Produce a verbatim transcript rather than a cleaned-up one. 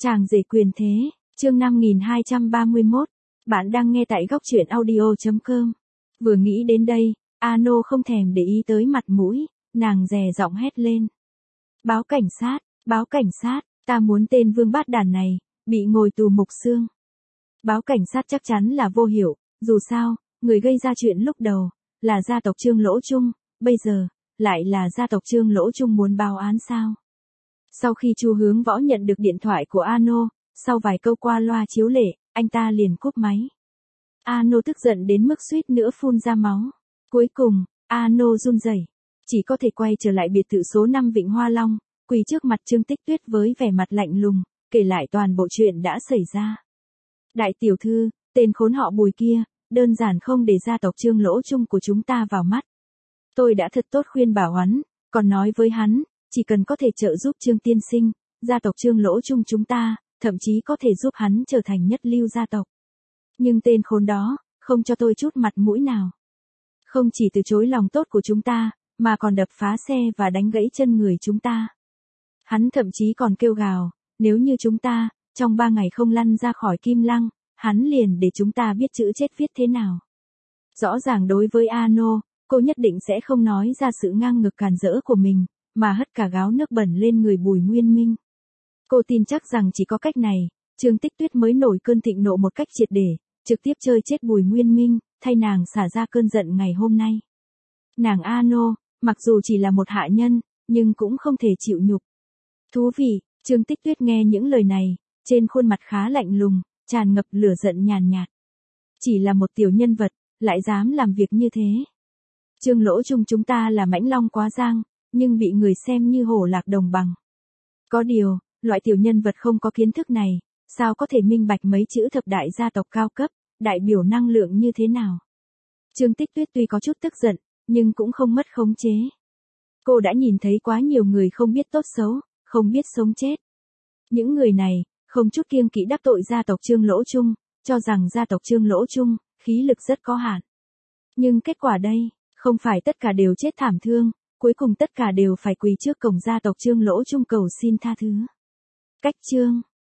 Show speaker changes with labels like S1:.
S1: Chàng rể quyền thế, chương năm nghìn hai trăm ba mươi mốt. Bạn đang nghe tại góc truyện audio chấm com. Vừa nghĩ đến đây, Ano không thèm để ý tới mặt mũi, nàng dè giọng hét lên. Báo cảnh sát, báo cảnh sát, ta muốn tên vương bát đàn này, bị ngồi tù mục xương. Báo cảnh sát chắc chắn là vô hiệu, dù sao, người gây ra chuyện lúc đầu, là gia tộc Trương Lỗ Trung, bây giờ, lại là gia tộc Trương Lỗ Trung muốn báo án sao? Sau khi Chu Hướng Võ nhận được điện thoại của Ano, sau vài câu qua loa chiếu lệ, anh ta liền cúp máy. Ano tức giận đến mức suýt nữa phun ra máu. Cuối cùng, Ano run rẩy, chỉ có thể quay trở lại biệt thự số năm Vịnh Hoa Long, quỳ trước mặt Trương Tích Tuyết với vẻ mặt lạnh lùng, kể lại toàn bộ chuyện đã xảy ra. Đại tiểu thư, tên khốn họ Bùi kia, đơn giản không để gia tộc Trương Lỗ Trung của chúng ta vào mắt. Tôi đã thật tốt khuyên bảo hắn, còn nói với hắn, chỉ cần có thể trợ giúp Trương tiên sinh, gia tộc Trương Lỗ Trung chúng ta, thậm chí có thể giúp hắn trở thành nhất lưu gia tộc. Nhưng tên khốn đó, không cho tôi chút mặt mũi nào. Không chỉ từ chối lòng tốt của chúng ta, mà còn đập phá xe và đánh gãy chân người chúng ta. Hắn thậm chí còn kêu gào, nếu như chúng ta, trong ba ngày không lăn ra khỏi Kim Lăng, hắn liền để chúng ta biết chữ chết viết thế nào. Rõ ràng đối với Ano, cô nhất định sẽ không nói ra sự ngang ngược càn rỡ của mình, mà hất cả gáo nước bẩn lên người Bùi Nguyên Minh. Cô tin chắc rằng chỉ có cách này, Trương Tích Tuyết mới nổi cơn thịnh nộ một cách triệt để, trực tiếp chơi chết Bùi Nguyên Minh, thay nàng xả ra cơn giận ngày hôm nay. Nàng Ano, mặc dù chỉ là một hạ nhân, nhưng cũng không thể chịu nhục. Thú vị, Trương Tích Tuyết nghe những lời này, trên khuôn mặt khá lạnh lùng, tràn ngập lửa giận nhàn nhạt. Chỉ là một tiểu nhân vật, lại dám làm việc như thế. Trương Lỗ Trung chúng ta là mãnh long quá giang, nhưng bị người xem như hổ lạc đồng bằng. Có điều, loại tiểu nhân vật không có kiến thức này, sao có thể minh bạch mấy chữ thập đại gia tộc cao cấp, đại biểu năng lượng như thế nào. Trương Tích Tuyết tuy có chút tức giận, nhưng cũng không mất khống chế. Cô đã nhìn thấy quá nhiều người không biết tốt xấu, không biết sống chết. Những người này, không chút kiêng kỵ đắc tội gia tộc Trương Lỗ Trung, cho rằng gia tộc Trương Lỗ Trung, khí lực rất có hạn. Nhưng kết quả đây, không phải tất cả đều chết thảm thương, cuối cùng tất cả đều phải quỳ trước cổng gia tộc Trương Lỗ Trung cầu xin tha thứ. Cách chương